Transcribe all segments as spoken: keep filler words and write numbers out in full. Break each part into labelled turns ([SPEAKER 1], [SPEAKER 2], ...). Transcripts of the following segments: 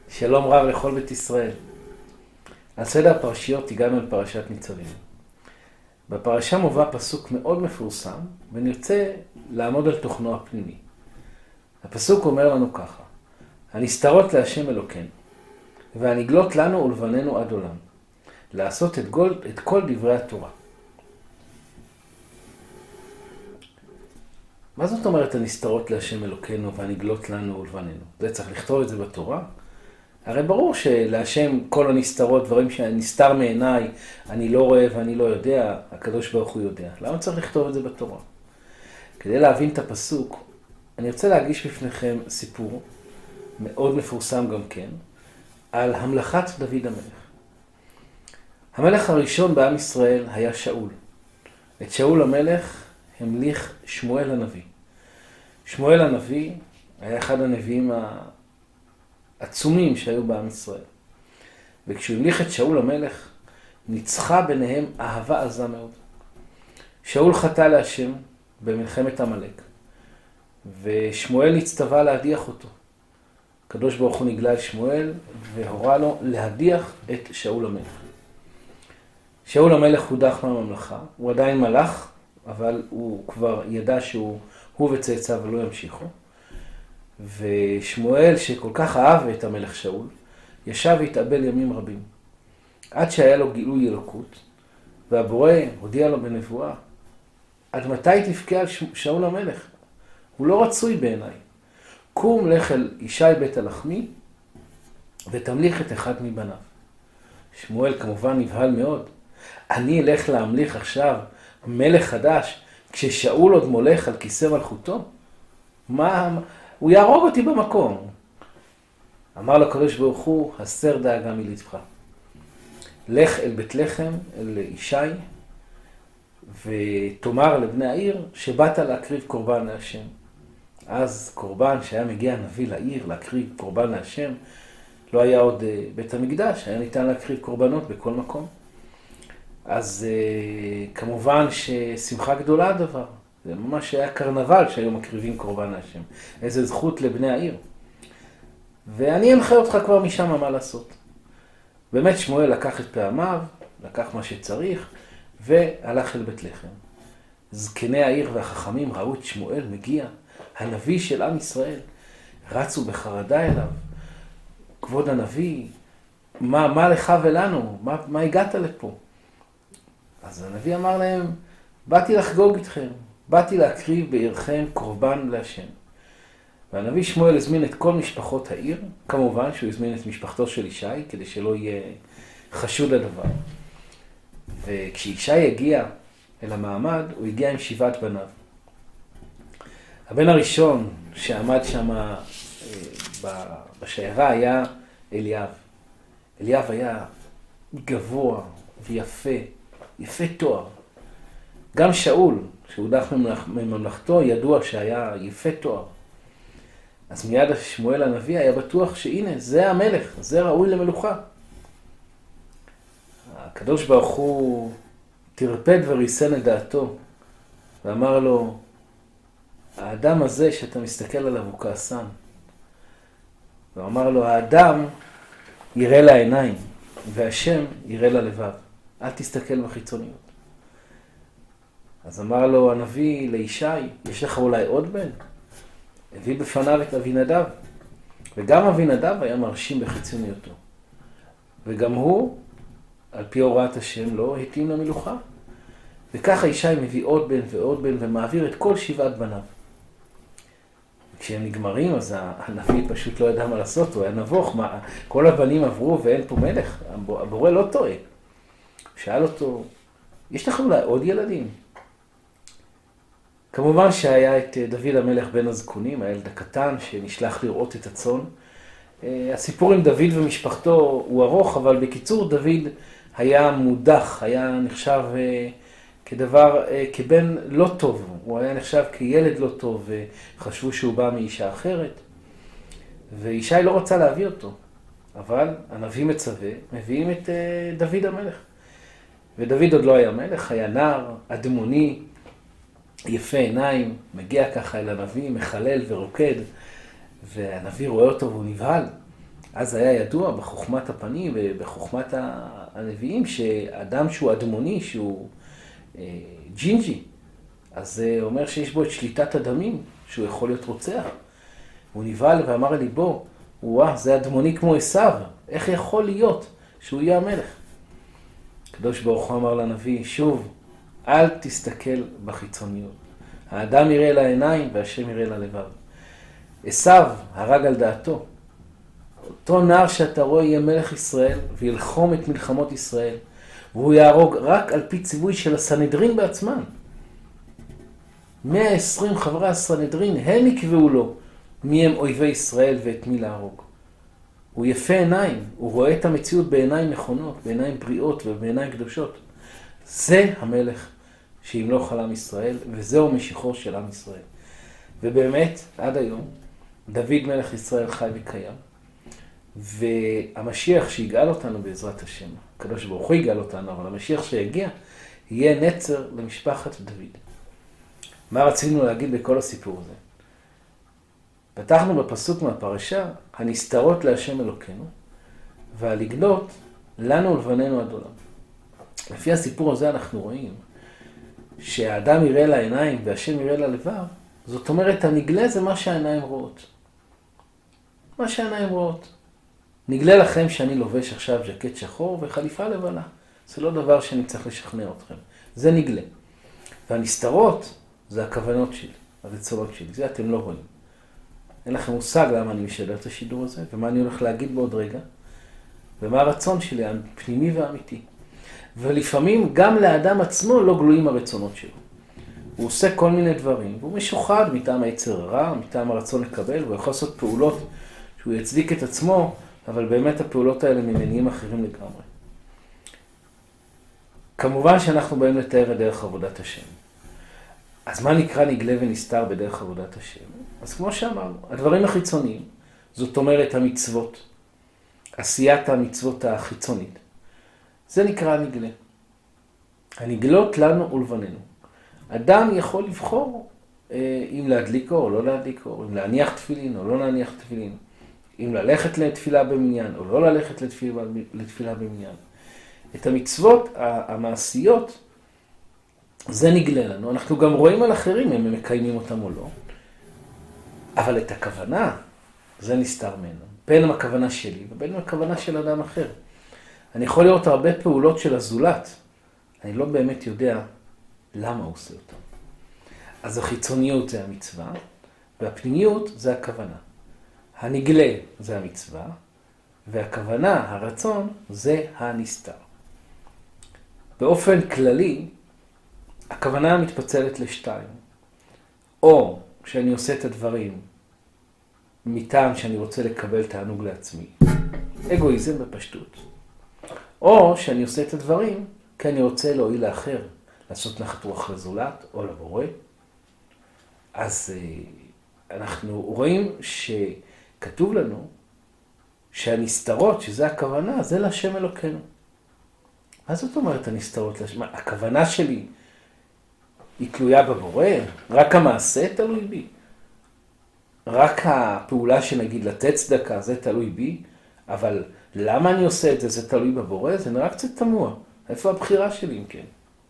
[SPEAKER 1] שלום רב לכל בית ישראל. על סדר הפרשיות הגענו לפרשת ניצבים. בפרשה מובא פסוק מאוד מפורסם, ונרצה לעמוד על תוכנו הפנימי. הפסוק אומר לנו ככה: הנסתרות להשם אלוקינו, והנגלות לנו ולבננו עד עולם, לעשות את, גול, את כל דברי התורה. מה זאת אומרת הנסתרות להשם אלוקינו והנגלות לנו ולבננו? זה צריך לכתוב את זה בתורה? הרי ברור שלהשם כל הנסתרות, דברים שנסתר מעיניי, אני לא רואה ואני לא יודע, הקדוש ברוך הוא יודע. למה צריך לכתוב את זה בתורה? כדי להבין את הפסוק, אני רוצה להגיש בפניכם סיפור מאוד מפורסם גם כן, על המלכת דוד המלך. המלך הראשון בעם ישראל היה שאול. את שאול המלך המליך שמואל הנביא. שמואל הנביא היה אחד הנביאים העצומים שהיו בעם ישראל. וכשהוא המליך את שאול המלך, ניצחה ביניהם אהבה עזה מאוד. שאול חטא להשם במלחמת עמלק, ושמואל נצטווה להדיח אותו. הקדוש ברוך הוא נגלה על שמואל והורה לו להדיח את שאול המלך. שאול המלך הודח מהממלכה, הוא עדיין מלך, אבל הוא כבר ידע שהוא הוא וצאצאיו לא ימשיכו. ושמואל שכל כך אהב את המלך שאול, ישב והתאבל ימים רבים. עד שהיה לו גילוי אלוקות, והבורא הודיע לו בנבואה, עד מתי תבכה על שאול המלך? הוא לא רצוי בעיניי. קום לך אל ישי בית הלחמי, ותמליך את אחד מבניו. שמואל כמובן נבהל מאוד. אני אלך להמליך עכשיו מלך חדש, כששאול עוד מולך על כיסא מלכותו? מה? הוא יהרוג אותי במקום. אמר לו הקדוש ברוך הוא, הסר דאגה מלבך. לך אל בית לחם, אל ישי, ותאמר לבני העיר שבאת להקריב קורבן להשם. אז קורבן שהיה מגיע נביא לעיר להקריב קורבן להשם, לא היה עוד בית המקדש, היה ניתן להקריב קורבנות בכל מקום. אז כמובן ששמחה גדולה הדבר. זה ממש היה קרנבל שהיו מקריבים קורבן להשם. איזה זכות לבני העיר. ואני אנחה אותך כבר משם מה לעשות. באמת שמואל לקח את פעמיו, לקח מה שצריך, והלך אל בית לחם. זקני העיר והחכמים ראו את שמואל מגיע, הנביא של עם ישראל. רצו בחרדה אליו. כבוד הנביא, מה, מה לך ולנו? מה, מה הגעת לפה? אז הנביא אמר להם, באתי לחגוג איתכם, באתי להקריב בעירכם קורבן להשם. והנביא שמואל הזמין את כל משפחות העיר, כמובן שהוא הזמין את משפחתו של ישי, כדי שלא יהיה חשוד הדבר. וכשישי הגיע אל המעמד, הוא הגיע עם שבעת בניו. הבן הראשון שעמד שם בשיירה היה אליאב. אליאב היה גבוה ויפה, יפה תואר. גם שאול, שהודח מממלכתו, ידוע שהיה יפה תואר. אז מיד שמואל הנביא היה בטוח שהנה, זה המלך, זה ראוי למלוכה. הקדוש ברוך הוא תרפד וריסן את דעתו, ואמר לו, האדם הזה שאתה מסתכל עליו הוא כעסן. ואמר לו, האדם יראה לעיניים, והשם יראה ללבב. אל תסתכל בחיצוניות. אז אמר לו הנביא לישי, יש לך אולי עוד בן? הביא בפניו את אבינדב. וגם אבינדב היה מרשים בחיצוניותו. וגם הוא, על פי הוראת השם, לא התאים למלוכה. וככה ישי מביא עוד בן ועוד בן ומעביר את כל שבעת בניו. כשהם נגמרים, אז הנביא פשוט לא ידע מה לעשות, הוא היה נבוך. מה, כל הבנים עברו ואין פה מלך. הבורא לא טועה. שאל אותו, יש לך אולי עוד ילדים? כמובן שהיה את דוד המלך בן הזקונים, הילד הקטן שנשלח לראות את הצאן. הסיפור עם דוד ומשפחתו הוא ארוך, אבל בקיצור דוד היה מודח, היה נחשב כדבר, כבן לא טוב. הוא היה נחשב כילד לא טוב, וחשבו שהוא בא מאישה אחרת. וישי לא רצה להביא אותו, אבל הנביא מצווה, מביאים את דוד המלך. ודוד עוד לא היה מלך, היה נער, אדמוני, יפה עיניים, מגיע ככה אל הנביא, מחלל ורוקד, והנביא רואה אותו והוא נבהל. אז היה ידוע בחוכמת הפנים ובחוכמת הנביאים שאדם שהוא אדמוני, שהוא אה, ג'ינג'י, אז זה אומר שיש בו את שליטת הדמים, שהוא יכול להיות רוצח. הוא נבהל ואמר ליבו, וואה, זה אדמוני כמו עשיו, איך יכול להיות שהוא יהיה המלך? הקדוש ברוך הוא אמר לנביא, שוב, אל תסתכל בחיצוניות. האדם יראה לעיניים והשם יראה ללבב. עשיו הרג על דעתו. אותו נער שאתה רואה יהיה מלך ישראל וילחום את מלחמות ישראל. והוא יהרוג רק על פי ציווי של הסנהדרין בעצמם. מאה ועשרים חברי הסנהדרין, הם יקבעו לו מי הם אויבי ישראל ואת מי להרוג. הוא יפה עיניים, הוא רואה את המציאות בעיניים נכונות, בעיניים בריאות ובעיניים קדושות. זה המלך שימלוך על עם ישראל, וזהו משיחו של עם ישראל. ובאמת, עד היום, דוד מלך ישראל חי וקיים, והמשיח שיגאל אותנו בעזרת השם, הקדוש ברוך הוא יגאל אותנו, אבל המשיח שיגיע, יהיה נצר למשפחת דוד. מה רצינו להגיד בכל הסיפור הזה? פתחנו בפסוק מהפרשה, הנסתרות להשם אלוקינו, והלגלות לנו ולבנינו עד עולם. לפי הסיפור הזה אנחנו רואים שהאדם יראה לעיניים והשם יראה ללבב, זאת אומרת, הנגלה זה מה שהעיניים רואות. מה שהעיניים רואות. נגלה לכם שאני לובש עכשיו ז'קט שחור וחליפה לבנה. זה לא דבר שאני צריך לשכנע אתכם. זה נגלה. והנסתרות זה הכוונות שלי, הרצונות שלי. זה אתם לא רואים. אין לכם מושג למה אני משדר את השידור הזה, ומה אני הולך להגיד בעוד רגע, ומה הרצון שלי, הפנימי והאמיתי. ולפעמים גם לאדם עצמו לא גלויים הרצונות שלו. הוא עושה כל מיני דברים, והוא משוחד מטעם היצר הרע, מטעם הרצון לקבל, והוא יכול לעשות פעולות שהוא יצדיק את עצמו, אבל באמת הפעולות האלה ממניעים אחרים לגמרי. כמובן שאנחנו באים לתאר את דרך עבודת השם. אז מה נקרא נגלה ונסתר בדרך עבודת השם? אז כמו שאמרנו, הדברים החיצוניים, זאת אומרת המצוות, עשיית המצוות החיצונית, זה נקרא נגלה. הנגלות לנו ולבנינו. אדם יכול לבחור אה, אם להדליקו או לא להדליקו, אם להניח תפילין או לא להניח תפילין, אם ללכת לתפילה במניין או לא ללכת לתפילה, לתפילה במניין. את המצוות המעשיות, זה נגלה לנו. אנחנו גם רואים על אחרים אם הם מקיימים אותם או לא. אבל את הכוונה, זה נסתר ממנו. בין הכוונה שלי ובין הכוונה של אדם אחר. אני יכול לראות הרבה פעולות של הזולת. אני לא באמת יודע למה הוא עושה אותם. אז החיצוניות זה המצווה, והפנימיות זה הכוונה. הנגלה זה המצווה, והכוונה, הרצון, זה הנסתר. באופן כללי, הכוונה מתפצלת לשתיים. או שאני עושה את הדברים מטעם שאני רוצה לקבל תענוג לעצמי, אגואיזם בפשטות. או שאני עושה את הדברים כי אני רוצה להועיל לאחר, לעשות נחת רוח לזולת או לבורא. אז אנחנו רואים שכתוב לנו שהנסתרות, שזה הכוונה, זה להשם אלוקינו. מה זאת אומרת הנסתרות להשם? הכוונה שלי היא תלויה בבורא? רק המעשה תלוי בי? רק הפעולה שנגיד לתת צדקה, זה תלוי בי? אבל למה אני עושה את זה? זה תלוי בבורא? זה נראה קצת תמוה. איפה הבחירה שלי אם כן?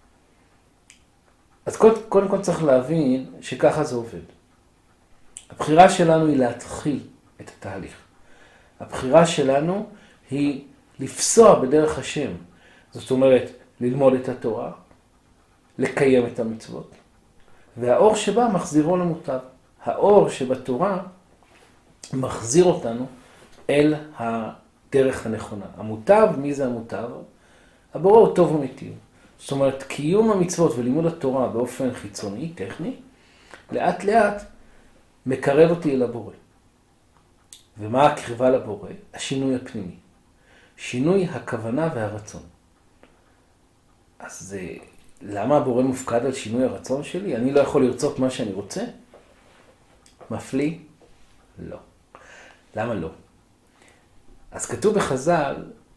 [SPEAKER 1] אז קודם, קודם כל צריך להבין שככה זה עובד. הבחירה שלנו היא להתחיל את התהליך. הבחירה שלנו היא לפסוע בדרך השם. זאת אומרת, ללמוד את התורה, לקיים את המצוות. והאור שבה מחזירו למוטב. האור שבתורה מחזיר אותנו אל הדרך הנכונה. המוטב, מי זה המוטב? הבורא הוא טוב ומיטיב. זאת אומרת, קיום המצוות ולימוד התורה באופן חיצוני, טכני, לאט לאט מקרב אותי אל הבורא. ומה הקרבה לבורא? השינוי הפנימי. שינוי הכוונה והרצון. אז למה הבורא מופקד על שינוי הרצון שלי? אני לא יכול לרצות מה שאני רוצה? מפליא? לא. למה לא? אז כתוב בחז"ל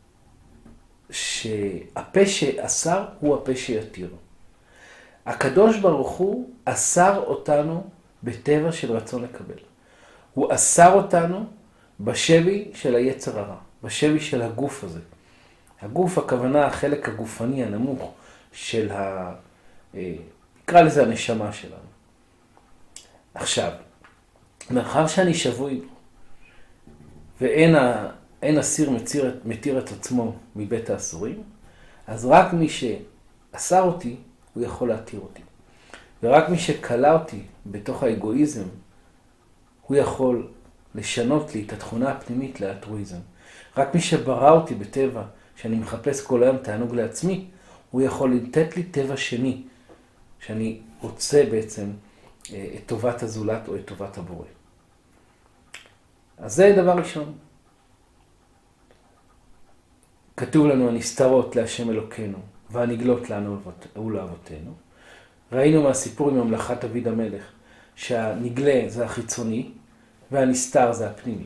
[SPEAKER 1] שהפה שאסר הוא הפה שיתיר. הקדוש ברוך הוא אסר אותנו בטבע של רצון לקבל. הוא אסר אותנו בשבי של היצר הרע, בשבי של הגוף הזה. הגוף, הכוונה, החלק הגופני הנמוך של ה... נקרא לזה הנשמה שלנו. עכשיו, מאחר שאני שבוי ואין ה... אין אסיר מתיר, מתיר את עצמו מבית האסורים, אז רק מי שאסר אותי, הוא יכול להתיר אותי. ורק מי שקלה אותי בתוך האגואיזם, הוא יכול לשנות לי את התכונה הפנימית לאלטרואיזם. רק מי שברא אותי בטבע, שאני מחפש כל היום תענוג לעצמי, הוא יכול לתת לי טבע שני, שאני רוצה בעצם את טובת הזולת או את טובת הבורא. אז זה דבר ראשון. כתוב לנו הנסתרות להשם אלוקינו, והנגלות לנו ולאבותינו. ראינו מהסיפור עם ממלכת דוד המלך, שהנגלה זה החיצוני, והנסתר זה הפנימי.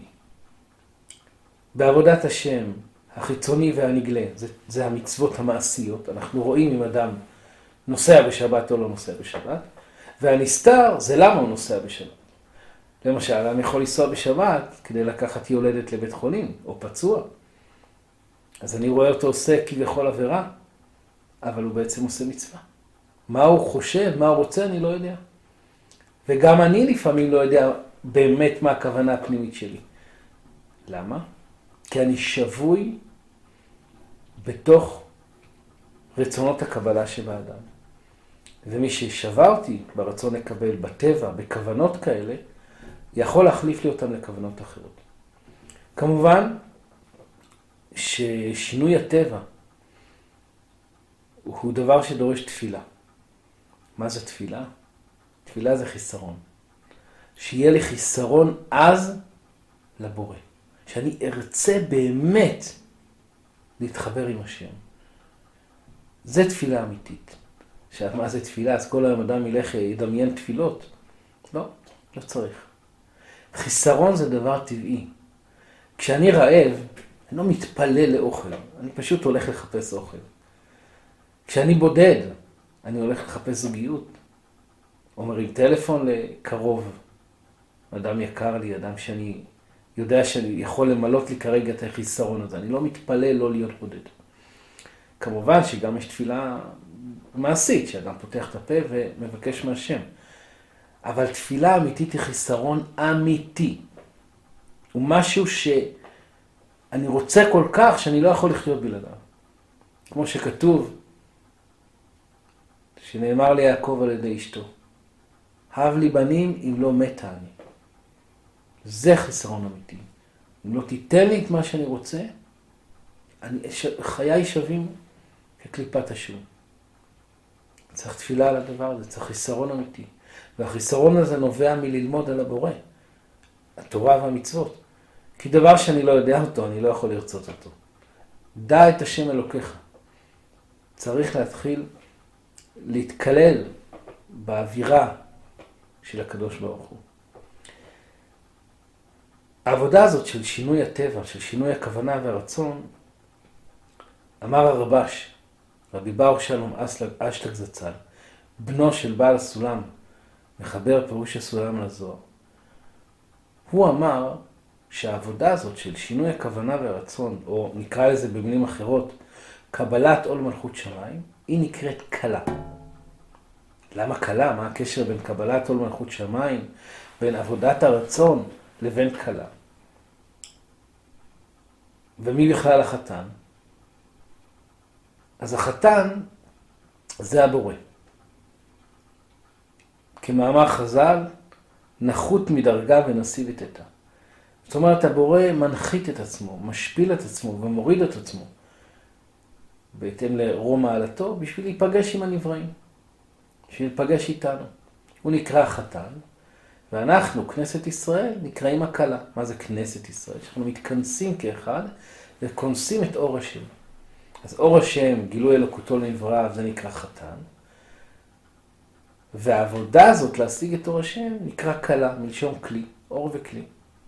[SPEAKER 1] בעבודת השם, החיצוני והנגלה, זה, זה המצוות המעשיות. אנחנו רואים אם אדם נוסע בשבת או לא נוסע בשבת, והנסתר זה למה הוא נוסע בשבת. למשל, אדם יכול לנסוע בשבת כדי לקחת יולדת לבית חולים, או פצוע. אז אני רואה אותו עושה כביכול עבירה, אבל הוא בעצם עושה מצווה. מה הוא חושב, מה הוא רוצה, אני לא יודע. וגם אני לפעמים לא יודע באמת מה הכוונה הפנימית שלי. למה? כי אני שבוי בתוך רצונות הקבלה שבאדם. ומי ששווה אותי ברצון לקבל בטבע, בכוונות כאלה, יכול להחליף לי אותם לכוונות אחרות. כמובן ששינוי הטבע הוא דבר שדורש תפילה. מה זה תפילה? תפילה זה חיסרון. שיהיה לי חיסרון אז לבורא. שאני ארצה באמת להתחבר עם השם. זה תפילה אמיתית. עכשיו, מה זה תפילה? אז כל היום אדם ילך ידמיין תפילות. לא, לא צריך. חיסרון זה דבר טבעי. כשאני רעב, אני לא מתפלל לאוכל. אני פשוט הולך לחפש אוכל. כשאני בודד, אני הולך לחפש זוגיות. אומר עם טלפון לקרוב. אדם יקר לי, אדם שאני יודע שאני יכול למלות לי כרגע את החיסרון הזה. אני לא מתפלל לא להיות בודד. כמובן שגם יש תפילה מעשית, שאדם פותח את הפה ומבקש מהשם. אבל תפילה אמיתית היא חיסרון אמיתי. הוא משהו שאני רוצה כל כך שאני לא יכול לחיות בלעדיו. כמו שכתוב, שנאמר ליעקב על ידי אשתו, הב לי בנים אם לא מתה אני. זה חיסרון אמיתי. אם לא תיתן לי את מה שאני רוצה, אני, חיי שווים כקליפת השום. צריך תפילה על הדבר הזה, צריך חיסרון אמיתי. והחיסרון הזה נובע מללמוד על הבורא, התורה והמצוות. כי דבר שאני לא יודע אותו, אני לא יכול לרצות אותו. דע את השם אלוקיך. צריך להתחיל להתקלל באווירה של הקדוש ברוך הוא. העבודה הזאת של שינוי הטבע, של שינוי הכוונה והרצון, אמר הרבש, רבי ברוך שלום אשלג זצ"ל, בנו של בעל הסולם, מחבר פירוש הסולם לזוהר. הוא אמר שהעבודה הזאת של שינוי הכוונה והרצון, או נקרא לזה במילים אחרות, קבלת עול מלכות שמיים, היא נקראת קלה. למה קלה? מה הקשר בין קבלת עול מלכות שמיים, בין עבודת הרצון לבין קלה? ומי בכלל החתן? אז החתן זה הבורא. כמאמר חז"ל, נחות מדרגה ונשיא ותתה. זאת אומרת, הבורא מנחית את עצמו, משפיל את עצמו ומוריד את עצמו, בהתאם לרום מעלתו, בשביל להיפגש עם הנבראים, בשביל להיפגש איתנו. הוא נקרא חתן, ואנחנו, כנסת ישראל, נקראים הכלה. מה זה כנסת ישראל? שאנחנו מתכנסים כאחד וכונסים את אור השם. אז אור השם, גילוי אלוקותו לנבראיו, זה נקרא חתן. והעבודה הזאת להשיג את אור השם נקרא כלה, מלשון כלי, אור וכלי.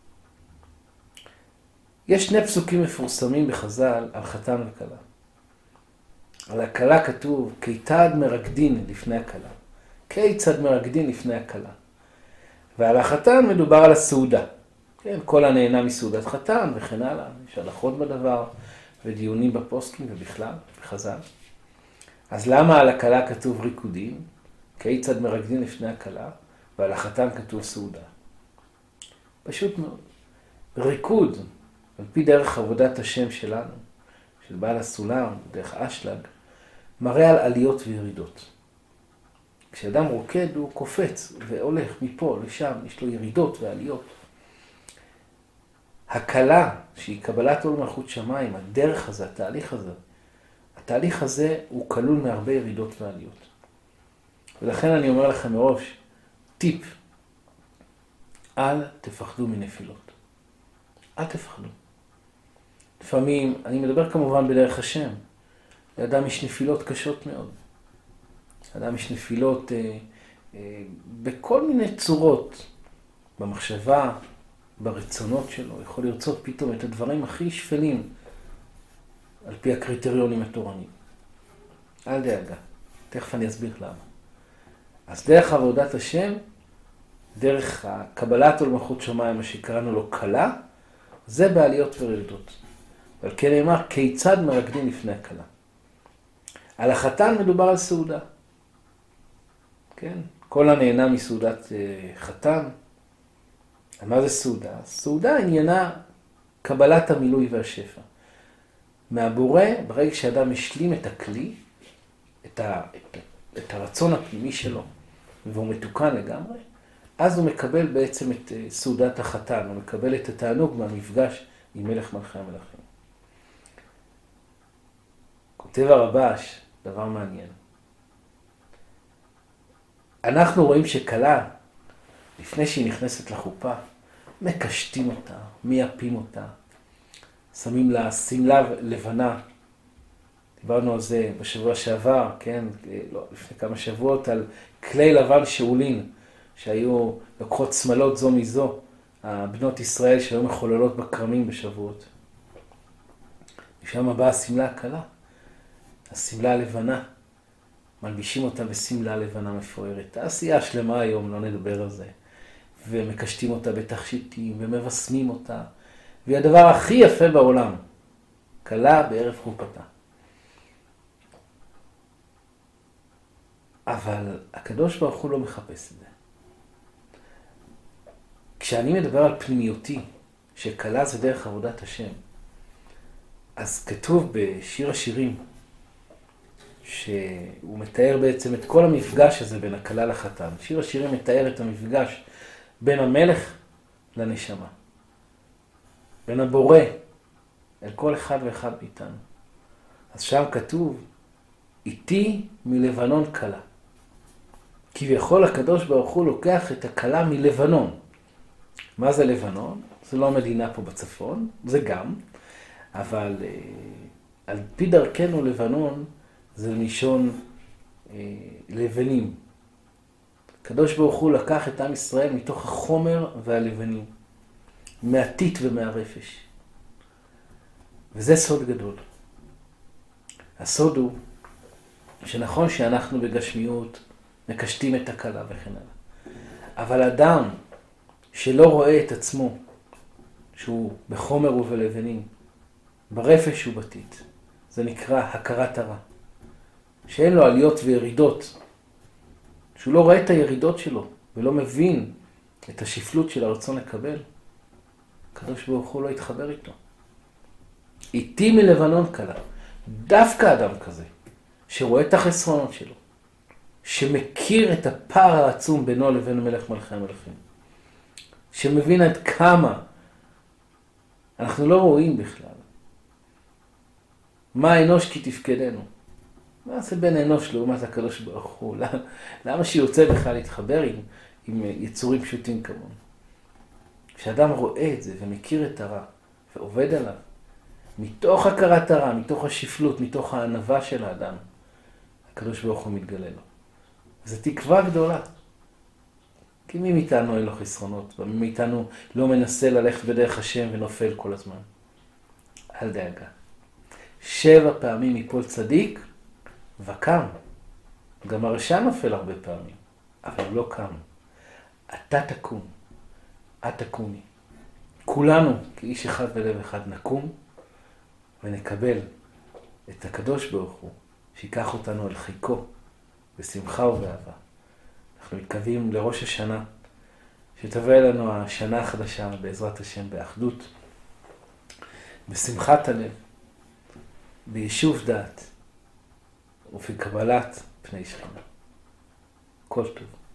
[SPEAKER 1] יש שני פסוקים מפורסמים בחז"ל על חתן וכלה. על הכלה כתוב, כיצד מרקדין לפני הכלה. כיצד מרקדין לפני הכלה. ועל החתן מדובר על הסעודה. כן, כל הנהנה מסעודת חתן וכן הלאה, יש הלכות בדבר ודיונים בפוסקים ובכלל, בחז"ל. אז למה על הכלה כתוב ריקודים? כיצד מרקדין לפני הכלה, ועל החתן כתוב סעודה. פשוט מאוד. ריקוד, על פי דרך עבודת השם שלנו, של בעל הסולם, דרך אשלג, מראה על עליות וירידות. כשאדם רוקד הוא קופץ והולך מפה לשם, יש לו ירידות ועליות. הקלה שהיא קבלת עול מלכות שמיים, הדרך הזה, התהליך הזה, התהליך הזה הוא כלול מהרבה ירידות ועליות. ולכן אני אומר לכם מראש, טיפ, אל תפחדו מנפילות. אל תפחדו. לפעמים, אני מדבר כמובן בדרך השם, לאדם יש נפילות קשות מאוד. לאדם יש נפילות אה, אה, בכל מיני צורות, במחשבה, ברצונות שלו, יכול לרצות פתאום את הדברים הכי שפלים, על פי הקריטריונים התורניים. אל דאגה, תכף אני אסביר למה. אז דרך עבודת השם, דרך הקבלת עול מלכות שמיים, מה שקראנו לו קלה, זה בעליות וירידות. אבל כן נאמר, כיצד מרקדין לפני הקלה. על החתן מדובר על סעודה. כן? כל הנהנה מסעודת חתן. מה זה סעודה? סעודה עניינה קבלת המילוי והשפע. מהבורא, ברגע שאדם משלים את הכלי, את, ה, את, את הרצון הפנימי שלו, והוא מתוקן לגמרי, אז הוא מקבל בעצם את סעודת החתן, הוא מקבל את התענוג מהמפגש עם מלך מלכי המלכים. כותב הרב"ש, דבר מעניין. אנחנו רואים שכלה, לפני שהיא נכנסת לחופה, מקשטים אותה, מייפים אותה, שמים לה שמלה לבנה. דיברנו על זה בשבוע שעבר, כן, לא, לפני כמה שבועות, על כלי לבן שאולין, שהיו לוקחות שמלות זו מזו, הבנות ישראל שהיו מחוללות בקרמים בשבועות. ושם באה השמלה הקלה, השמלה הלבנה, מלבישים אותה בשמלה לבנה מפוארת. תעשייה שלמה היום, לא נדבר על זה. ומקשטים אותה בתכשיטים ומבשמים אותה. והיא הדבר הכי יפה בעולם, כלה בערב חופתה. אבל הקדוש ברוך הוא לא מחפש את זה. כשאני מדבר על פנימיותי, שכלה זה דרך עבודת השם, אז כתוב בשיר השירים, שהוא מתאר בעצם את כל המפגש הזה בין הכלה לחתן. שיר השירים מתאר את המפגש בין המלך לנשמה. בין הבורא אל כל אחד ואחד מאיתנו. אז שם כתוב, איתי מלבנון כלה. כביכול הקדוש ברוך הוא לוקח את הכלה מלבנון. מה זה לבנון? זה לא מדינה פה בצפון, זה גם, אבל אה, על פי דרכנו לבנון זה מישון אה, לבנים. הקדוש ברוך הוא לקח את עם ישראל מתוך החומר והלבנים, מהטיט ומהרפש. וזה סוד גדול. הסוד הוא שנכון שאנחנו בגשמיות מקשטים את הכלה וכן הלאה. אבל אדם שלא רואה את עצמו, שהוא בחומר ובלבנים, ברפש ובטיט, זה נקרא הכרת הרע. שאין לו עליות וירידות, שהוא לא רואה את הירידות שלו, ולא מבין את השפלות של הרצון לקבל, הקדוש ברוך הוא לא יתחבר איתו. איתי מלבנון כלה, דווקא אדם כזה, שרואה את החסרונות שלו, שמכיר את הפער העצום בינו לבין מלך מלכי המלכים, שמבין עד כמה אנחנו לא רואים בכלל. מה האנוש כי תפקדנו? מה זה בין האנוש לעומת הקדוש ברוך הוא? למה, למה שירצה בכלל להתחבר עם, עם יצורים פשוטים כמון? כשאדם רואה את זה ומכיר את הרע ועובד עליו, מתוך הכרת הרע, מתוך השפלות, מתוך הענווה של האדם, הקדוש ברוך הוא מתגלה לו. זו תקווה גדולה. כי מי מאיתנו אין לו חסרונות, ומי מאיתנו לא מנסה ללכת בדרך השם ונופל כל הזמן. אל דאגה. שבע פעמים יפול צדיק וקם. גם הרשע נופל הרבה פעמים, אבל הוא לא קם. אתה תקום, את תקומי. כולנו כאיש אחד בלב אחד נקום ונקבל את הקדוש ברוך הוא, שיקח אותנו אל חיקו בשמחה ובאהבה. אנחנו מתקווים לראש השנה, שתבוא אלינו השנה החדשה בעזרת השם באחדות, בשמחת הלב, ביישוב דעת ובקבלת פני שכינה. כל טוב.